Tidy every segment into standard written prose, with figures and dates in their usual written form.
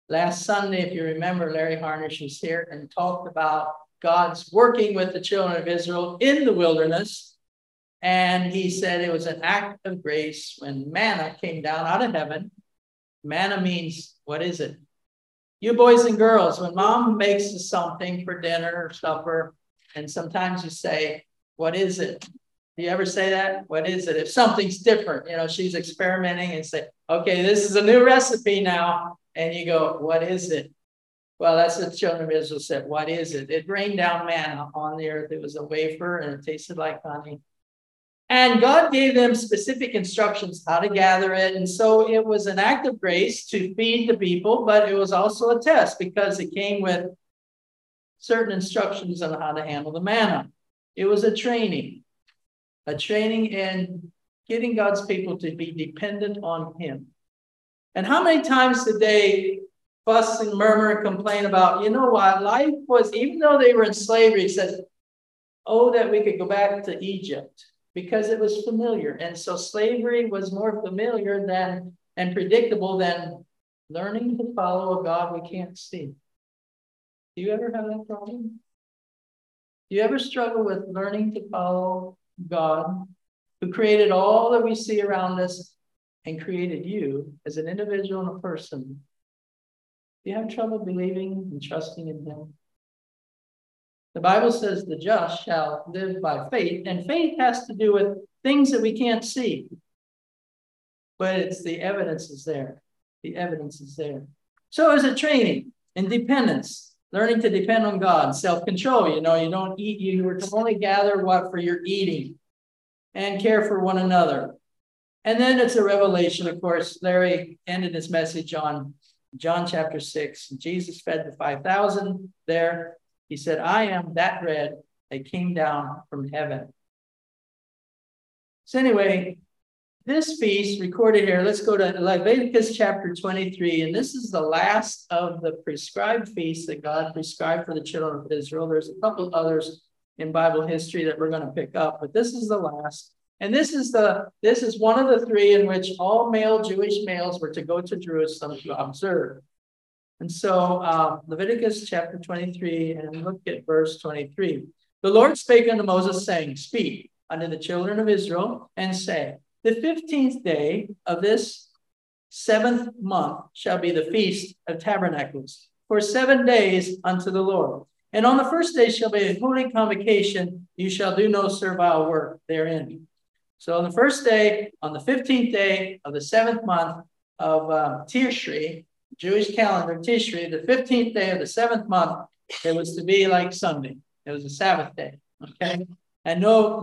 Last Sunday, if you remember, Larry Harnish was here and talked about God's working with the children of Israel in the wilderness. And he said it was an act of grace when manna came down out of heaven. Manna means, what is it? You boys and girls, when mom makes something for dinner or supper, and sometimes you say, what is it? Do you ever say that? What is it? If something's different, you know, she's experimenting and say, okay, this is a new recipe now. And you go, what is it? Well, that's what the children of Israel said. What is it? It rained down manna on the earth. It was a wafer and it tasted like honey. And God gave them specific instructions how to gather it. And so it was an act of grace to feed the people, but it was also a test because it came with certain instructions on how to handle the manna. It was a training in getting God's people to be dependent on him. And how many times did they fuss and murmur and complain about, you know what, life was, even though they were in slavery, it says, oh, that we could go back to Egypt. Because it was familiar. And so slavery was more familiar than and predictable than learning to follow a God we can't see. Do you ever have that problem? Do you ever struggle with learning to follow God who created all that we see around us and created you as an individual and a person? Do you have trouble believing and trusting in him? The Bible says the just shall live by faith, and faith has to do with things that we can't see. But it's the evidence is there. The evidence is there. So is it training and dependence, learning to depend on God, self-control. You know, you don't eat, you were to only gather what for your eating and care for one another. And then it's a revelation, of course. Larry ended his message on John chapter 6. Jesus fed the 5,000 there. He said, I am that bread that came down from heaven. So anyway, this feast recorded here, let's go to Leviticus chapter 23. And this is the last of the prescribed feasts that God prescribed for the children of Israel. There's a couple others in Bible history that we're going to pick up, but this is the last. And this is one of the three in which all male Jewish males were to go to Jerusalem to observe. And so Leviticus chapter 23, and look at verse 23. The Lord spake unto Moses, saying, speak unto the children of Israel, and say, the 15th day of this 7th month shall be the feast of tabernacles, for 7 days unto the Lord. And on the first day shall be a holy convocation, you shall do no servile work therein. So on the first day, on the 15th day of the 7th month of Tishri, Jewish calendar, Tishri, the 15th day of the 7th month, it was to be like Sunday. It was a Sabbath day, okay? And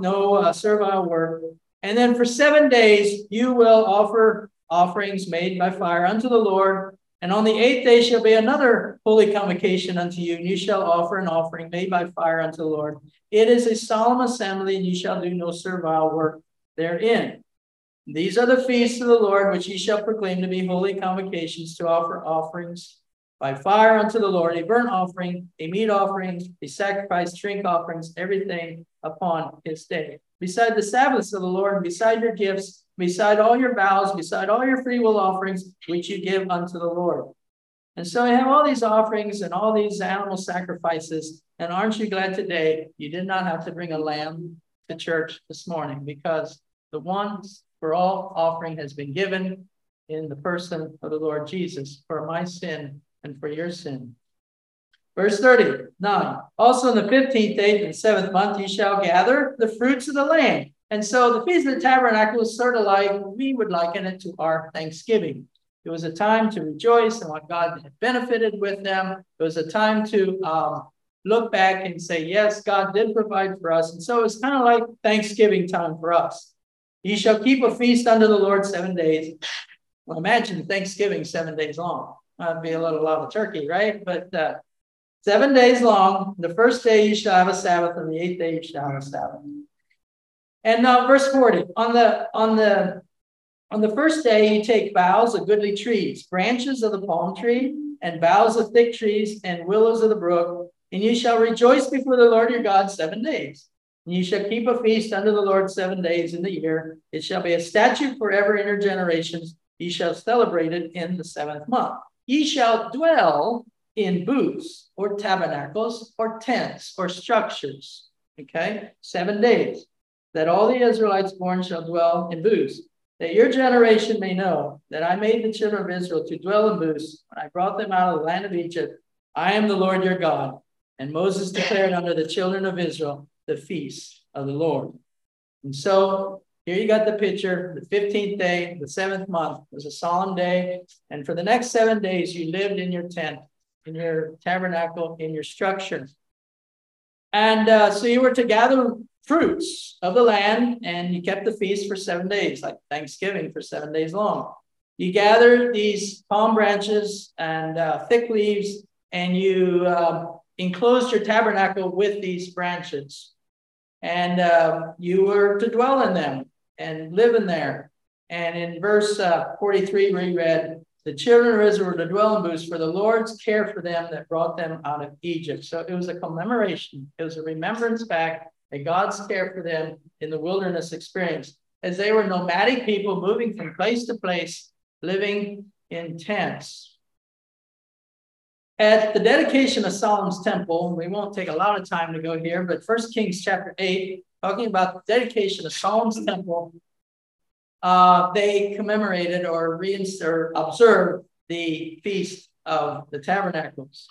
no servile work. And then for 7 days, you will offer offerings made by fire unto the Lord. And on the 8th day shall be another holy convocation unto you, and you shall offer an offering made by fire unto the Lord. It is a solemn assembly, and you shall do no servile work therein. These are the feasts of the Lord, which ye shall proclaim to be holy convocations, to offer offerings by fire unto the Lord, a burnt offering, a meat offering, a sacrifice, drink offerings, everything upon his day. Beside the Sabbaths of the Lord, beside your gifts, beside all your vows, beside all your freewill offerings, which you give unto the Lord. And so we have all these offerings and all these animal sacrifices. And aren't you glad today you did not have to bring a lamb to church this morning, because the once for all offering has been given in the person of the Lord Jesus for my sin and for your sin. Verse 39, also in the 15th day of the 7th month, you shall gather the fruits of the land. And so the Feast of the Tabernacle is sort of like, we would liken it to our Thanksgiving. It was a time to rejoice in what God had benefited with them. It was a time to look back and say, yes, God did provide for us. And so it's kind of like Thanksgiving time for us. Ye shall keep a feast unto the Lord 7 days. Well, imagine Thanksgiving 7 days long. That'd be a lot of turkey, right? But 7 days long. The first day you shall have a Sabbath, and the 8th day you shall have a Sabbath. And now verse 40. On the first day you take boughs of goodly trees, branches of the palm tree, and boughs of thick trees, and willows of the brook, and you shall rejoice before the Lord your God 7 days. And you shall keep a feast unto the Lord 7 days in the year. It shall be a statute forever in your generations. Ye shall celebrate it in the 7th month. Ye shall dwell in booths or tabernacles or tents or structures. Okay, 7 days. That all the Israelites born shall dwell in booths. That your generation may know that I made the children of Israel to dwell in booths when I brought them out of the land of Egypt. I am the Lord your God. And Moses declared unto the children of Israel the feast of the Lord. And so here you got the picture. The 15th day, the 7th month was a solemn day. And for the next 7 days, you lived in your tent, in your tabernacle, in your structure. And so you were to gather fruits of the land, and you kept the feast for 7 days, like Thanksgiving for 7 days long. You gathered these palm branches and thick leaves, and you enclosed your tabernacle with these branches. And you were to dwell in them and live in there. And in verse 43, we read, the children of Israel were to dwell in booths for the Lord's care for them that brought them out of Egypt. So it was a commemoration. It was a remembrance back at God's care for them in the wilderness experience, as they were nomadic people moving from place to place, living in tents. At the dedication of Solomon's temple, we won't take a lot of time to go here, but 1 Kings chapter 8, talking about the dedication of Solomon's temple, they commemorated or observed the Feast of the Tabernacles.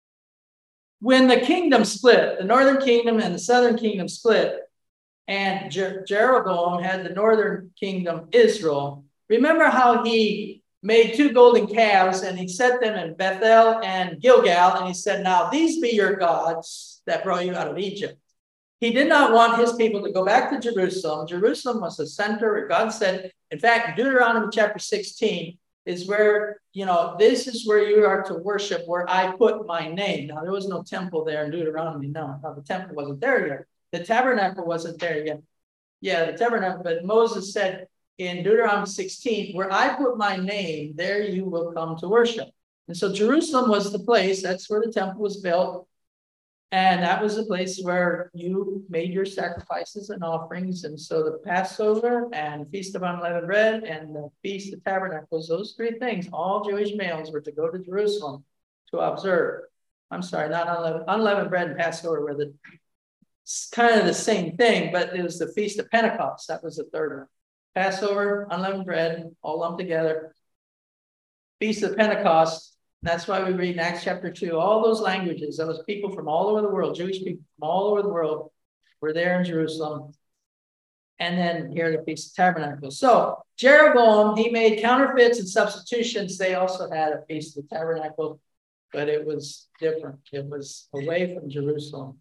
When the kingdom split, the northern kingdom and the southern kingdom split, and Jeroboam had the northern kingdom, Israel, remember how he made 2 golden calves and he set them in Bethel and Gilgal, and he said, now these be your gods that brought you out of Egypt. He did not want his people to go back to Jerusalem. Jerusalem was the center where God said, in fact, Deuteronomy chapter 16 is where, this is where you are to worship, where I put my name. Now, there was no temple there in Deuteronomy. No, the temple wasn't there yet. The tabernacle wasn't there yet. Yeah, the tabernacle, but Moses said in Deuteronomy 16, where I put my name, there you will come to worship. And so Jerusalem was the place, that's where the temple was built. And that was the place where you made your sacrifices and offerings. And so the Passover and Feast of Unleavened Bread and the Feast of Tabernacles, those 3 things, all Jewish males were to go to Jerusalem to observe. I'm sorry, not unleavened bread and Passover were kind of the same thing, but it was the Feast of Pentecost. That was the 3rd one. Passover, unleavened bread, all lumped together. Feast of Pentecost. That's why we read in Acts chapter 2, all those languages, those people from all over the world, Jewish people from all over the world were there in Jerusalem. And then here the Feast of Tabernacles. So Jeroboam, he made counterfeits and substitutions. They also had a Feast of Tabernacles, but it was different. It was away from Jerusalem.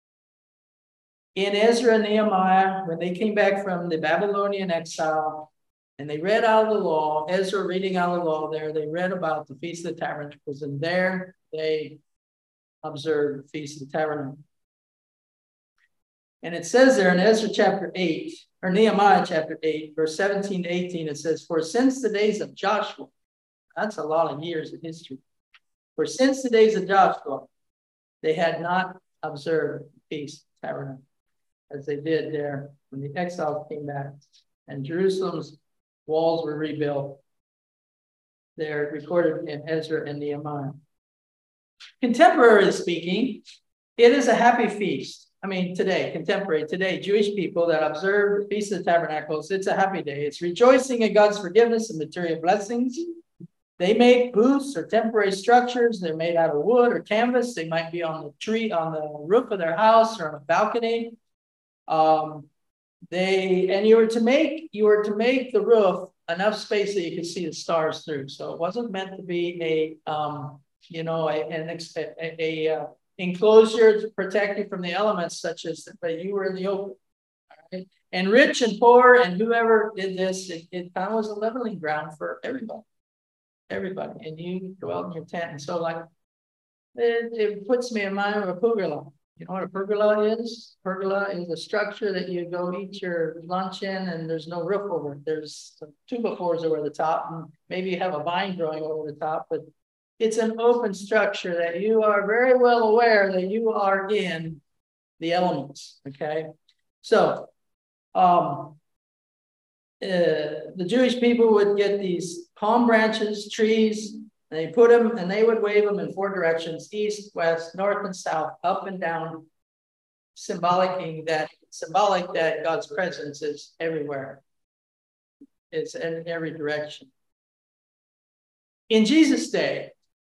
In Ezra and Nehemiah, when they came back from the Babylonian exile, and they read out of the law, Ezra reading out of the law there, they read about the Feast of the Tabernacles, and there they observed the Feast of the Tabernacles. And it says there in Ezra chapter 8, or Nehemiah chapter 8, verse 17 to 18, it says, for since the days of Joshua, that's a lot of years of history. For since the days of Joshua, they had not observed the Feast of the Tabernacles, as they did there when the exiles came back, and Jerusalem's walls were rebuilt. They're recorded in Ezra and Nehemiah. Contemporarily speaking, it is a happy feast. I mean, today, Jewish people that observe the Feast of the Tabernacles, it's a happy day. It's rejoicing in God's forgiveness and material blessings. They make booths or temporary structures. They're made out of wood or canvas. They might be on the roof of their house or on a balcony. You were to make the roof enough space that you could see the stars through. So it wasn't meant to be an enclosure to protect you from the elements, but you were in the open. Right? And rich and poor and whoever did this, it kind of was a leveling ground for everybody. And you dwelled in your tent. And so it puts me in mind of a pergola. You know what a pergola is? Pergola is a structure that you go eat your lunch in, and there's no roof over it. There's some 2x4s over the top, and maybe you have a vine growing over the top, but it's an open structure that you are very well aware that you are in the elements, okay? So the Jewish people would get these palm branches, trees, And they put them, and they would wave them in 4 directions: east, west, north, and south, up and down, symbolic that God's presence is everywhere. It's in every direction. In Jesus' day,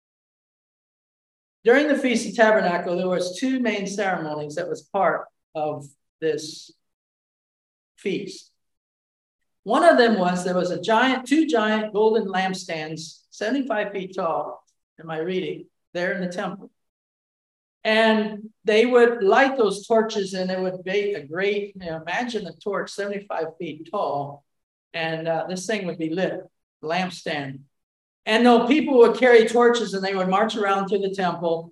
during the Feast of Tabernacle, there was 2 main ceremonies that was part of this feast. One of them was, there was 2 giant golden lampstands, 75 feet tall, in my reading, there in the temple. And they would light those torches, and it would be a great, imagine a torch 75 feet tall, and this thing would be lit, lampstand. And though people would carry torches, and they would march around through the temple,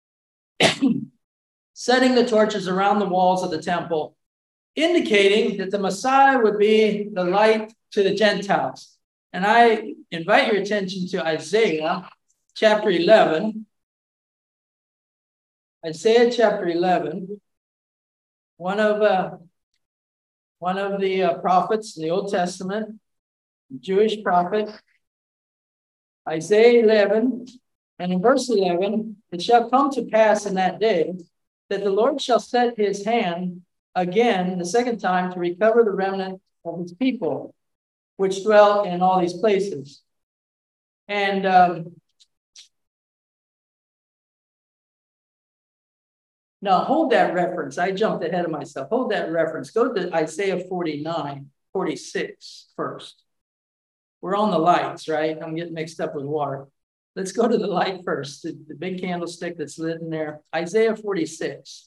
setting the torches around the walls of the temple, indicating that the Messiah would be the light to the Gentiles. And I invite your attention to Isaiah chapter 11. Isaiah chapter 11, one of the prophets in the Old Testament, Jewish prophet. Isaiah 11, and in verse 11, it shall come to pass in that day that the Lord shall set his hand again, the second time, to recover the remnant of his people, which dwell in all these places. And now hold that reference. I jumped ahead of myself. Hold that reference. Go to Isaiah 49, 46 first. We're on the lights, right? I'm getting mixed up with water. Let's go to the light first, the big candlestick that's lit in there. Isaiah 46.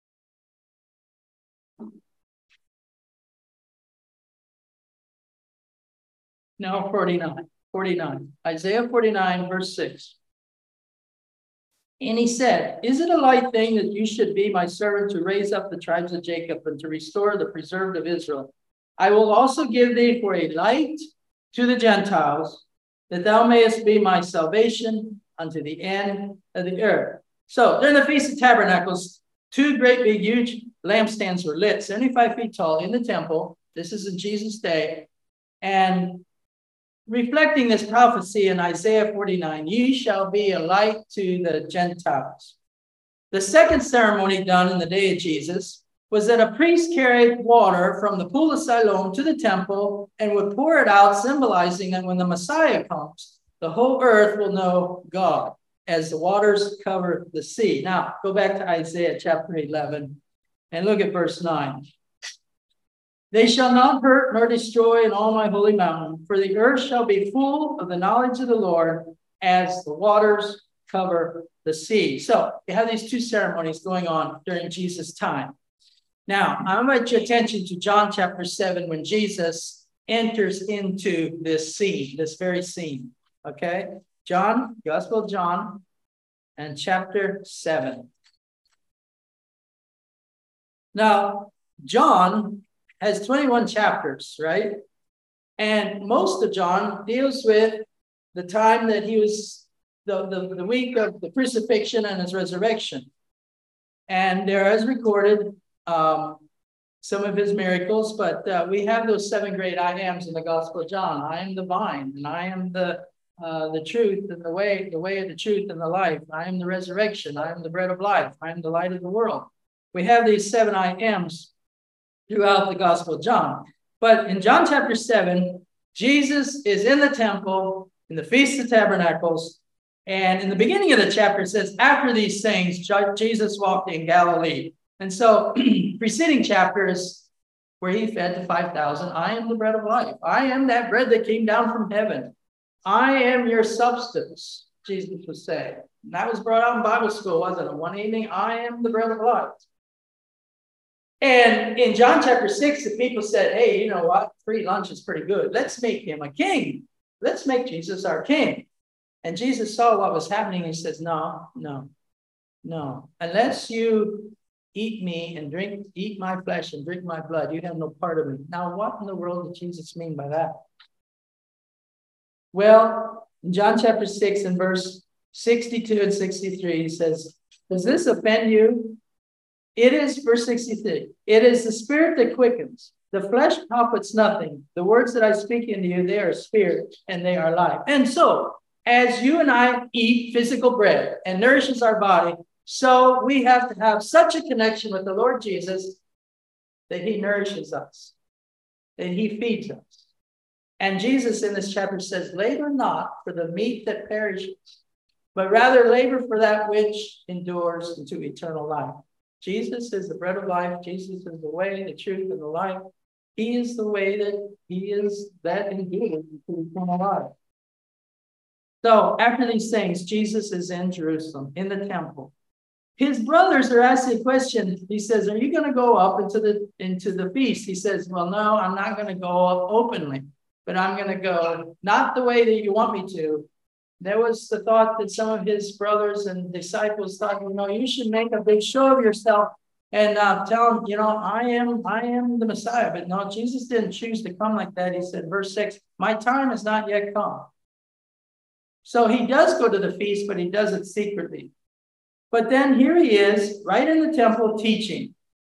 No, 49. Isaiah 49, verse 6. And he said, is it a light thing that you should be my servant to raise up the tribes of Jacob and to restore the preserved of Israel? I will also give thee for a light to the Gentiles, that thou mayest be my salvation unto the end of the earth. So during the Feast of Tabernacles, 2 great big huge lampstands were lit, 75 feet tall, in the temple. This is in Jesus' day. And reflecting this prophecy in Isaiah 49, ye shall be a light to the Gentiles. The second ceremony done in the day of Jesus was that a priest carried water from the pool of Siloam to the temple and would pour it out, symbolizing that when the Messiah comes, the whole earth will know God as the waters cover the sea. Now, go back to Isaiah chapter 11 and look at verse 9. They shall not hurt nor destroy in all my holy mountain, for the earth shall be full of the knowledge of the Lord as the waters cover the sea. So you have these 2 ceremonies going on during Jesus' time. Now, I invite your attention to John chapter 7, when Jesus enters into this scene, this very scene. Okay? John, Gospel of John, and chapter 7. Now, John has 21 chapters, right? And most of John deals with the time that he was, the week of the crucifixion and his resurrection. And there is recorded some of his miracles, but we have those 7 great I ams in the Gospel of John. I am the vine, and I am the truth and the way of the truth and the life. I am the resurrection. I am the bread of life. I am the light of the world. We have these 7 I ams throughout the Gospel of John. But in John chapter 7, Jesus is in the temple in the Feast of Tabernacles. And in the beginning of the chapter, it says, after these things, Jesus walked in Galilee. And so preceding chapters where he fed the 5,000, I am the bread of life. I am that bread that came down from heaven. I am your substance, Jesus was saying. And that was brought out in Bible school, wasn't it? One evening, I am the bread of life. And in John chapter 6, the people said, hey, you know what? Free lunch is pretty good. Let's make him a king. Let's make Jesus our king. And Jesus saw what was happening. He says, no. Unless you eat me and eat my flesh and drink my blood, you have no part of me. Now, what in the world did Jesus mean by that? Well, in John chapter 6 and verse 62 and 63, he says, does this offend you? It is, verse 63, it is the spirit that quickens. The flesh profits nothing. The words that I speak into you, they are spirit and they are life. And so, as you and I eat physical bread and nourishes our body, so we have to have such a connection with the Lord Jesus that he nourishes us, that he feeds us. And Jesus in this chapter says, labor not for the meat that perishes, but rather labor for that which endures into eternal life. Jesus is the bread of life. Jesus is the way, the truth, and the life. He is the way that he is that endures into eternal life. So after these things, Jesus is in Jerusalem, in the temple. His brothers are asking a question. He says, are you going to go up into the feast? He says, well, no, I'm not going to go up openly, but I'm going to go not the way that you want me to. There was the thought that some of his brothers and disciples thought, you should make a big show of yourself and tell him, I am the Messiah. But no, Jesus didn't choose to come like that. He said, verse 6, my time has not yet come. So he does go to the feast, but he does it secretly. But then here he is, right in the temple teaching.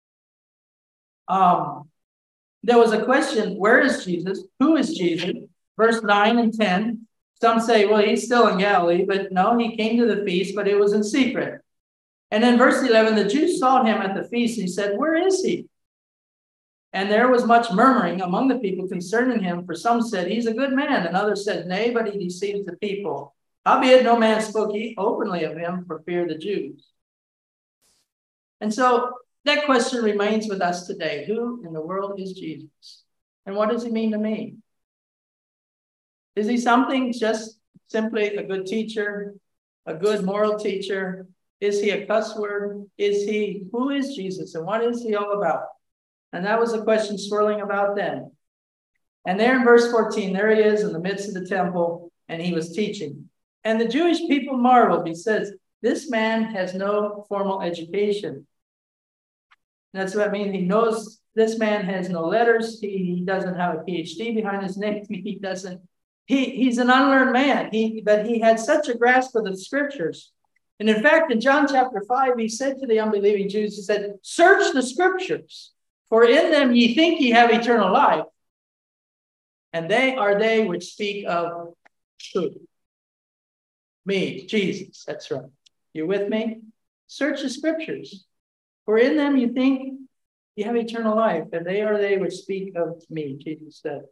There was a question, where is Jesus? Who is Jesus? Verse 9 and 10. Some say, well, he's still in Galilee, but no, he came to the feast, but it was in secret. And then verse 11, the Jews saw him at the feast, and he said, where is he? And there was much murmuring among the people concerning him, for some said, he's a good man, and others said, nay, but he deceives the people. Howbeit no man spoke openly of him for fear of the Jews. And so that question remains with us today. Who in the world is Jesus? And what does he mean to me? Is he something just simply a good teacher, a good moral teacher? Is he a cuss word? Who is Jesus and what is he all about? And that was the question swirling about then. And there in verse 14, there he is in the midst of the temple, and he was teaching. And the Jewish people marveled. He says, this man has no formal education. And that's what I mean. He knows this man has no letters. He doesn't have a PhD behind his name. He's an unlearned man. But he had such a grasp of the scriptures. And in fact, in John chapter 5, he said to the unbelieving Jews, he said, search the scriptures, for in them ye think ye have eternal life. And they are they which speak of truth. Me, Jesus, that's right. You with me? Search the scriptures, for in them you think you have eternal life, and they are they which speak of me, Jesus said.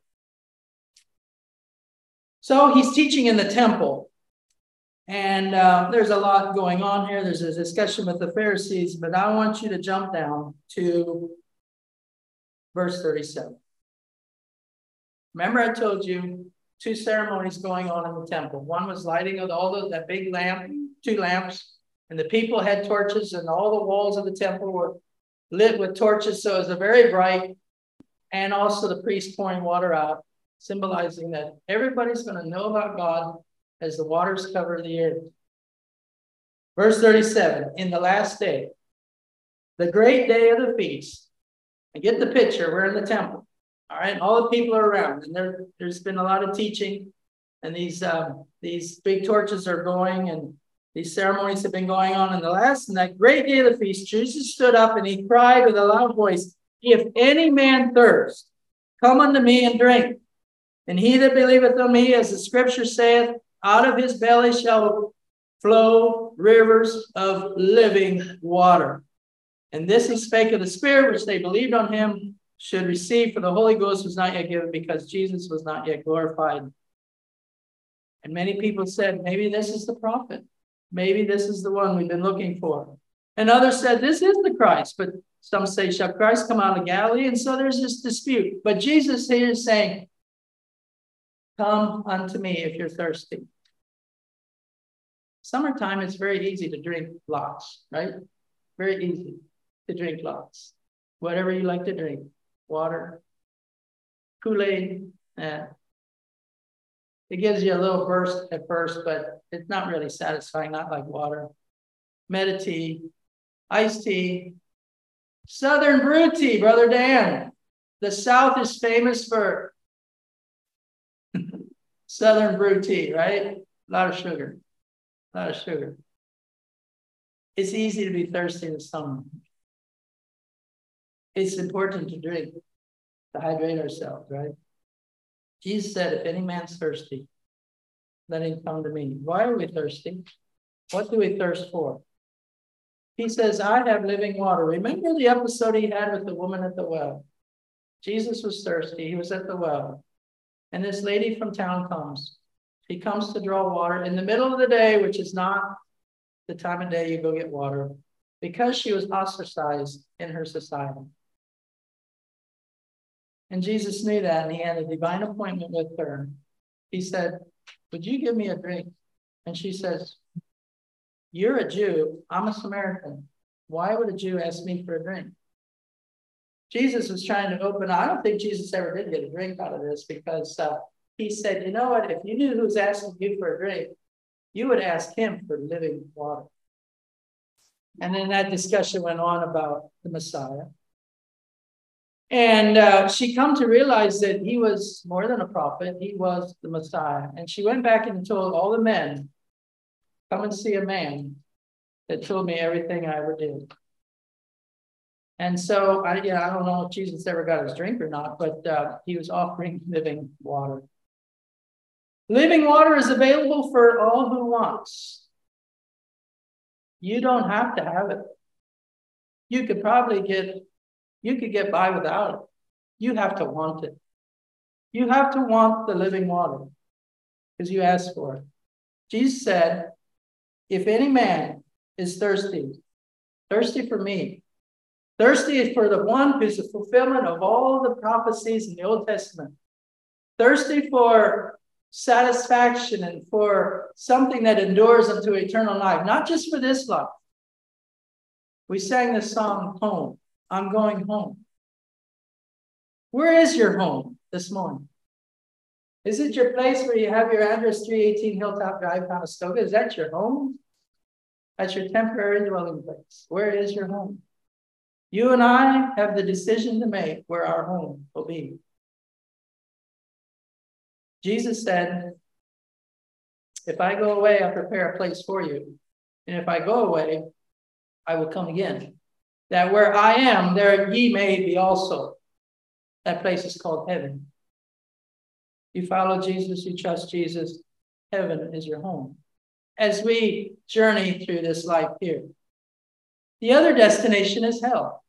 So he's teaching in the temple, and there's a lot going on here. There's a discussion with the Pharisees, but I want you to jump down to verse 37. Remember I told you 2 ceremonies going on in the temple. One was lighting of that big lamp, 2 lamps, and the people had torches, and all the walls of the temple were lit with torches, so it was very bright. And also the priest pouring water out, symbolizing that everybody's going to know about God as the waters cover the earth. Verse 37, in the last day, the great day of the feast. And get the picture, we're in the temple. All right, all the people are around, and there's been a lot of teaching, and these big torches are going, and these ceremonies have been going on. In that great day of the feast, Jesus stood up and he cried with a loud voice, if any man thirst, come unto me and drink. And he that believeth on me, as the scripture saith, out of his belly shall flow rivers of living water. And this he spake of the Spirit, which they believed on him should receive, for the Holy Ghost was not yet given, because Jesus was not yet glorified. And many people said, maybe this is the prophet. Maybe this is the one we've been looking for. And others said, this is the Christ. But some say, shall Christ come out of Galilee? And so there's this dispute. But Jesus here is saying, come unto me if you're thirsty. Summertime, it's very easy to drink lots, right? Very easy to drink lots. Whatever you like to drink. Water, Kool-Aid. It gives you a little burst at first, but it's not really satisfying, not like water. Meta tea, iced tea, Southern brew tea, Brother Dan. The South is famous for Southern brew tea, right? A lot of sugar, a lot of sugar. It's easy to be thirsty in the summer. It's important to drink, to hydrate ourselves, right? Jesus said, if any man's thirsty, let him come to me. Why are we thirsty? What do we thirst for? He says, I have living water. Remember the episode he had with the woman at the well? Jesus was thirsty. He was at the well. And this lady from town comes. She comes to draw water in the middle of the day, which is not the time of day you go get water, because she was ostracized in her society. And Jesus knew that, and he had a divine appointment with her. He said, would you give me a drink? And she says, you're a Jew. I'm a Samaritan. Why would a Jew ask me for a drink? Jesus was trying to open. I don't think Jesus ever did get a drink out of this, because he said, you know what? If you knew who was asking you for a drink, you would ask him for living water. And then that discussion went on about the Messiah. And she come to realize that he was more than a prophet. He was the Messiah. And she went back and told all the men, come and see a man that told me everything I ever did. And so, I don't know if Jesus ever got his drink or not, but he was offering living water. Living water is available for all who wants. You don't have to have it. You could probably get by without it. You have to want it. You have to want the living water because you asked for it. Jesus said, if any man is thirsty for me, thirsty for the one who's the fulfillment of all the prophecies in the Old Testament, thirsty for satisfaction and for something that endures unto eternal life, not just for this life. We sang this song, Home. I'm going home. Where is your home this morning? Is it your place where you have your address 318 Hilltop Drive, Conestoga? Is that your home? That's your temporary dwelling place. Where is your home? You and I have the decision to make where our home will be. Jesus said, if I go away, I'll prepare a place for you. And if I go away, I will come again. That where I am, there ye may be also. That place is called heaven. You follow Jesus, you trust Jesus, heaven is your home. As we journey through this life here. The other destination is hell.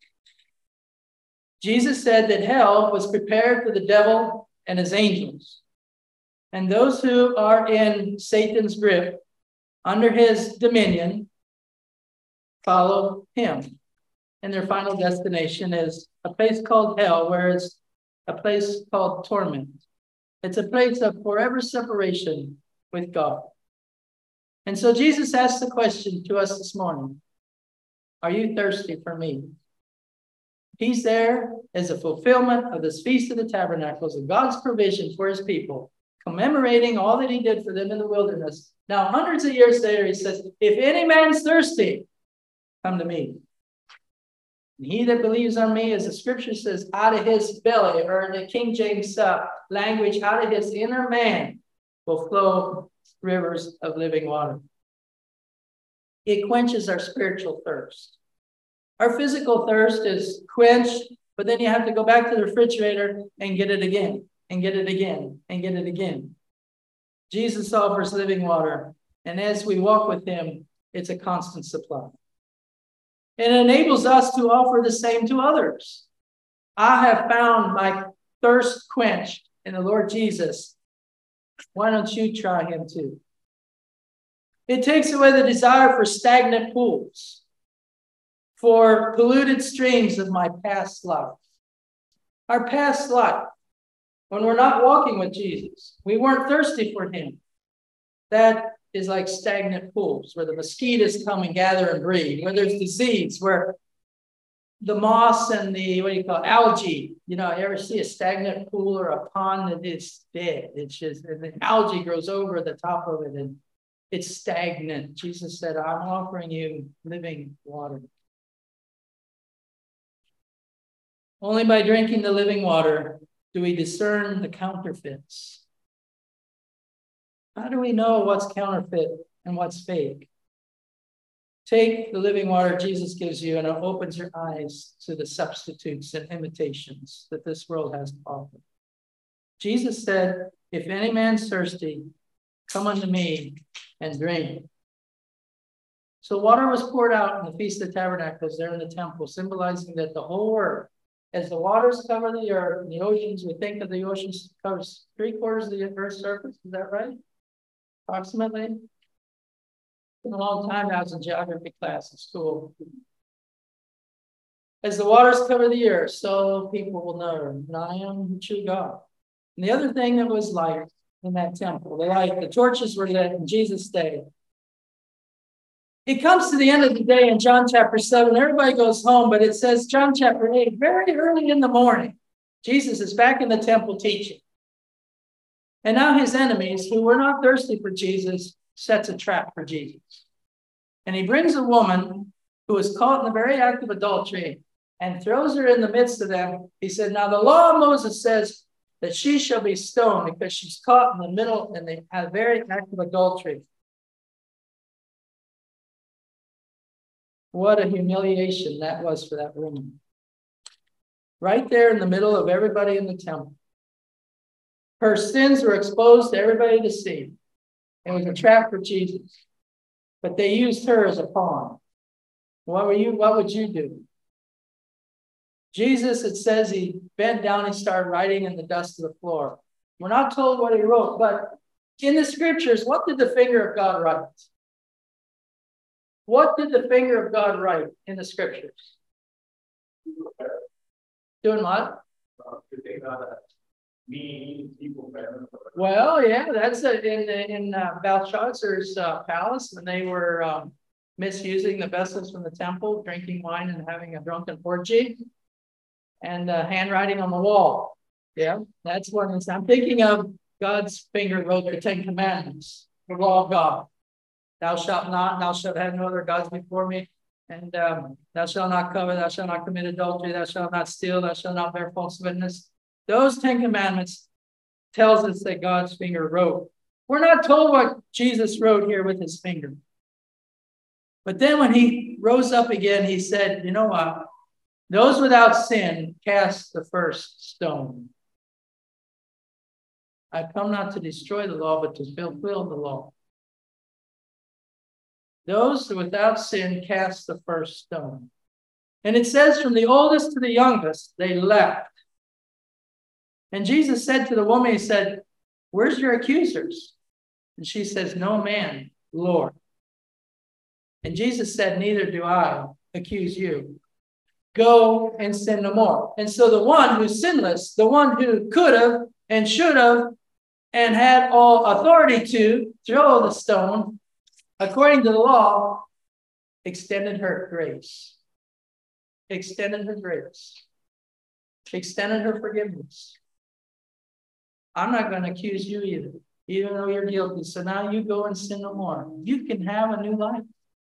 Jesus said that hell was prepared for the devil and his angels. And those who are in Satan's grip, under his dominion, follow him. And their final destination is a place called hell, where it's a place called torment. It's a place of forever separation with God. And so Jesus asked the question to us this morning, are you thirsty for me? He's there as a fulfillment of this Feast of the Tabernacles and God's provision for his people, commemorating all that he did for them in the wilderness. Now, hundreds of years later, he says, if any man's thirsty, come to me. And he that believes on me, as the scripture says, out of his belly, or in the King James language, out of his inner man will flow rivers of living water. It quenches our spiritual thirst. Our physical thirst is quenched, but then you have to go back to the refrigerator and get it again, and get it again, and get it again. Jesus offers living water, and as we walk with him, it's a constant supply. And it enables us to offer the same to others. I have found my thirst quenched in the Lord Jesus. Why don't you try him too? It takes away the desire for stagnant pools, for polluted streams of my past life. Our past life, when we're not walking with Jesus, we weren't thirsty for him. That is like stagnant pools where the mosquitoes come and gather and breed, where there's disease, where the moss and the, algae, you ever see a stagnant pool or a pond that is dead? It's just, and the algae grows over the top of it and it's stagnant. Jesus said, I'm offering you living water. Only by drinking the living water do we discern the counterfeits. How do we know what's counterfeit and what's fake? Take the living water Jesus gives you and it opens your eyes to the substitutes and imitations that this world has to offer. Jesus said, if any man's thirsty, come unto me and drink. So water was poured out in the Feast of Tabernacles there in the temple, symbolizing that the whole earth, as the waters cover the earth and the oceans, we think of the oceans covers 3/4 of the earth's surface. Is that right? Approximately. It's been a long time I was in geography class in school. As the waters cover the earth, so people will know that I am the true God. And the other thing that was light in that temple, the light, the torches were lit in Jesus' day. It comes to the end of the day in John chapter 7. Everybody goes home, but it says John chapter 8, very early in the morning, Jesus is back in the temple teaching. And now his enemies, who were not thirsty for Jesus, sets a trap for Jesus. And he brings a woman who is caught in the very act of adultery and throws her in the midst of them. He said, now the law of Moses says that she shall be stoned because she's caught in the middle in the very act of adultery. What a humiliation that was for that woman. Right there in the middle of everybody in the temple. Her sins were exposed to everybody to see. It was a trap for Jesus. But they used her as a pawn. What would you do? Jesus, it says he bent down and started writing in the dust of the floor. We're not told what he wrote, but in the scriptures, what did the finger of God write? What did the finger of God write in the scriptures? Doing what? Well, yeah, that's in Belshazzar's palace when they were misusing the vessels from the temple, drinking wine and having a drunken orgy, and handwriting on the wall. Yeah, that's what I'm thinking of. God's finger wrote the 10 Commandments, the law of God. Thou shalt not, thou shalt have no other gods before me. And thou shalt not covet, thou shalt not commit adultery, thou shalt not steal, thou shalt not bear false witness. Those 10 Commandments tells us that God's finger wrote. We're not told what Jesus wrote here with his finger. But then when he rose up again, he said, you know what? Those without sin cast the first stone. I've come not to destroy the law, but to fulfill the law. Those without sin cast the first stone. And it says from the oldest to the youngest, they left. And Jesus said to the woman, he said, where's your accusers? And she says, no man, Lord. And Jesus said, neither do I accuse you. Go and sin no more. And so the one who's sinless, the one who could have and should have and had all authority to throw the stone, according to the law, extended her grace. Extended her grace. Extended her forgiveness. I'm not going to accuse you either, even though you're guilty. So now you go and sin no more. You can have a new life.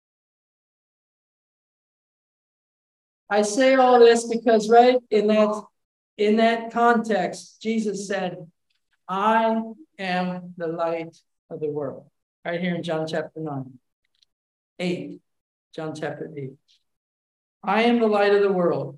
I say all this because right in that context, Jesus said, I am the light of the world. Right here in John chapter 8. John chapter 8. I am the light of the world.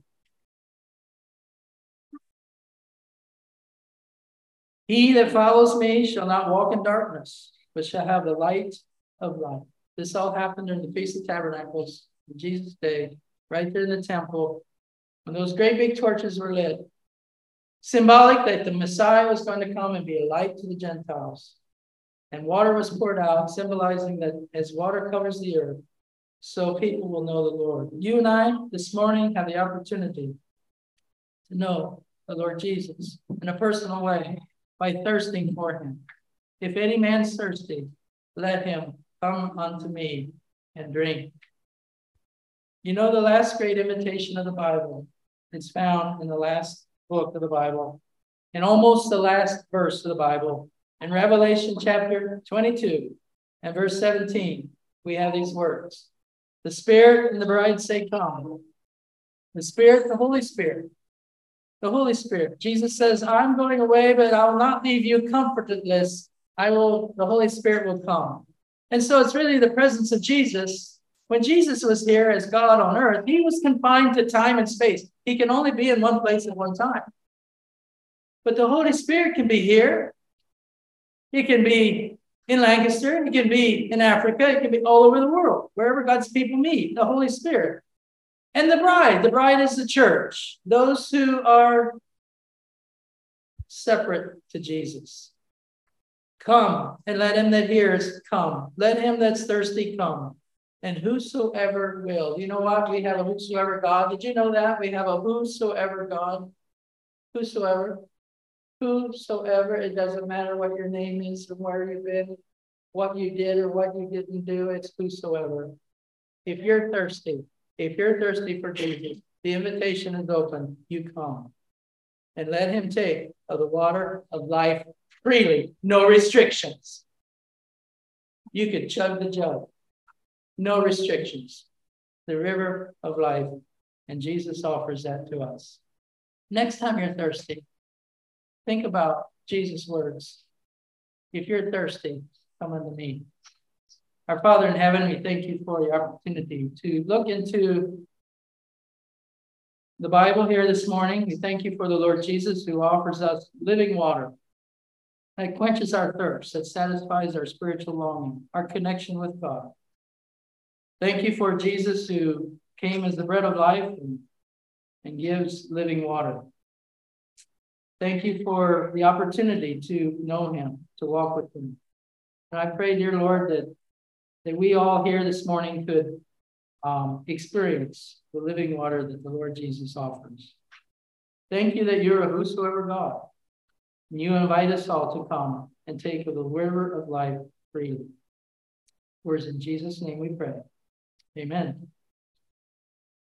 He that follows me shall not walk in darkness, but shall have the light of life. This all happened during the Feast of Tabernacles in Jesus' day, right there in the temple, when those great big torches were lit. Symbolic that the Messiah was going to come and be a light to the Gentiles. And water was poured out, symbolizing that as water covers the earth, so people will know the Lord. You and I, this morning, have the opportunity to know the Lord Jesus in a personal way by thirsting for him. If any man's thirsty, let him come unto me and drink. You know, the last great invitation of the Bible is found in the last book of the Bible, in almost the last verse of the Bible. In Revelation chapter 22 and verse 17, we have these words. The Spirit and the bride say, come. The Spirit, the Holy Spirit. The Holy Spirit. Jesus says, I'm going away, but I will not leave you comfortless. The Holy Spirit will come. And so it's really the presence of Jesus. When Jesus was here as God on earth, he was confined to time and space. He can only be in one place at one time. But the Holy Spirit can be here. He can be in Lancaster, it can be in Africa, it can be all over the world, wherever God's people meet, the Holy Spirit. And the bride is the church, those who are separate to Jesus. Come, and let him that hears come. Let him that's thirsty come. And whosoever will. You know what? We have a whosoever God. Did you know that? We have a whosoever God. Whosoever. Whosoever. It doesn't matter what your name is and where you've been, what you did or what you didn't do. It's whosoever. If you're thirsty for Jesus, the invitation is open. You come. And let him take of the water of life freely. No restrictions. You could chug the jug. No restrictions. The river of life. And Jesus offers that to us. Next time you're thirsty, think about Jesus' words. If you're thirsty, come unto me. Our Father in heaven, we thank you for the opportunity to look into the Bible here this morning. We thank you for the Lord Jesus who offers us living water that quenches our thirst, that satisfies our spiritual longing, our connection with God. Thank you for Jesus who came as the bread of life and gives living water. Thank you for the opportunity to know him, to walk with him. And I pray, dear Lord, that we all here this morning could experience the living water that the Lord Jesus offers. Thank you that you're a whosoever God. And you invite us all to come and take of the river of life freely. For it's in Jesus' name we pray. Amen.